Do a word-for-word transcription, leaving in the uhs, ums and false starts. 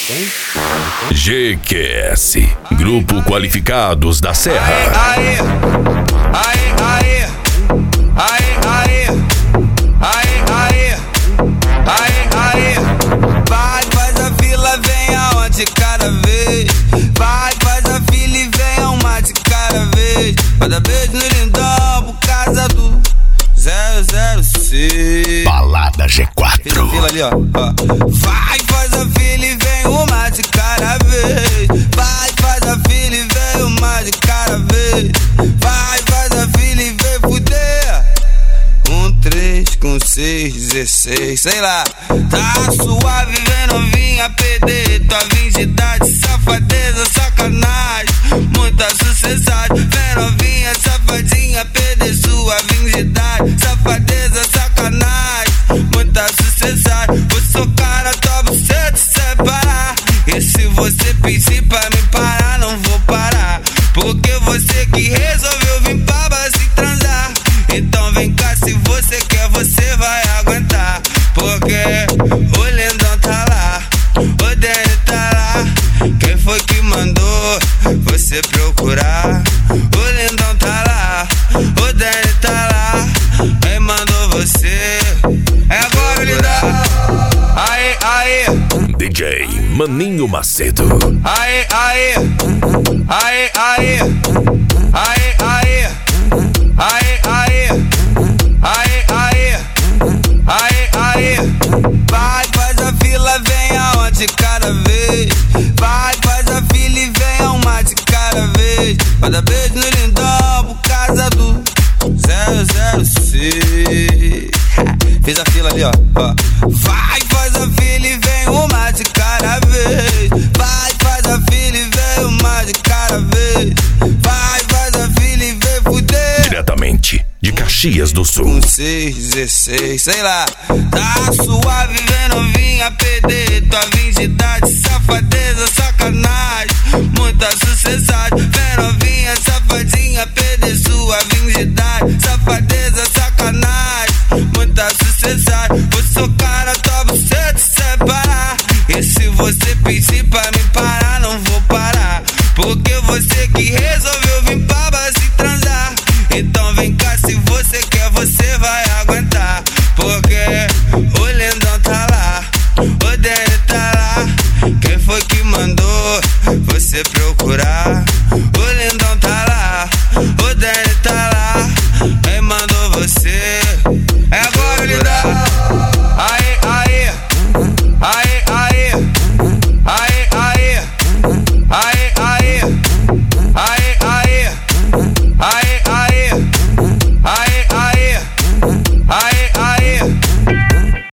G Q S, Grupo Qualificados da Serra. Aê, aê, aê, aê, aê, aê, aê, aê, aê. Vai, faz a fila, vem aonde cada vez. Vai, faz a fila e vem uma de cada vez. Vai dar beijo no lindão por causa do zero zero seis. Balada G quatro. Fez a fila ali, ó, ó. Vai, faz a fila e vem uma de cada vez. Vai, faz a fila e vem uma de cada vez. Vai, faz a fila e vem fuder. Um, três, com seis, dezesseis, sei lá. Tá suave, vem novinha, perder tua virgindade. Safadeza, sacanagem, muita sucessagem. Vem novinha, safadinha, perder sua virgindade. Safadeza, sacanagem, muita sucessagem. Vou socar na tua buceta e separar. E se você pedir pra me parar, não vou parar. Porque você que resolveu vir pra base transar. Então vem cá, se você quer, você vai aguentar. Porque o lindão tá lá, o Danny tá lá. Quem foi que mandou você procurar? O lindão tá lá, o Danny tá lá. Quem mandou você? É agora, lindão. Aê, aê, D J Maninho Macedo. aê, aê, aê, aê, aê, aê, aê, aê, aê, aê, aê, aê. Vai, faz a fila, vem aonde cada vez. Vai, faz a fila e vem uma de cada vez. Vai dar beijo no lindão por causa do zero zero seis. Fiz a fila ali, ó, ó. Vai, faz a fila e vem uma de cada vez. Vai, faz a fila e vem uma de cada vez. Vai, faz a fila e vem fuder. Diretamente de Caxias do Sul. Com seis, dezesseis, sei lá. Tá suave, vem novinha, perder tua virgindade. Safadeza, sacanagem, muita sucessagem. Vem novinha, safadinha, perder sua virgindade. Safadeza, sacanagem, muita sucessagem. Vou socar na tua buceta e separar. E se você pedir pra me parar, não vou parar. Porque você que resolveu vir pra base transar. Então vem cá, se você quer, você vai aguentar. Porque o lindão tá lá, o Danny tá lá. Quem foi que mandou você procurar?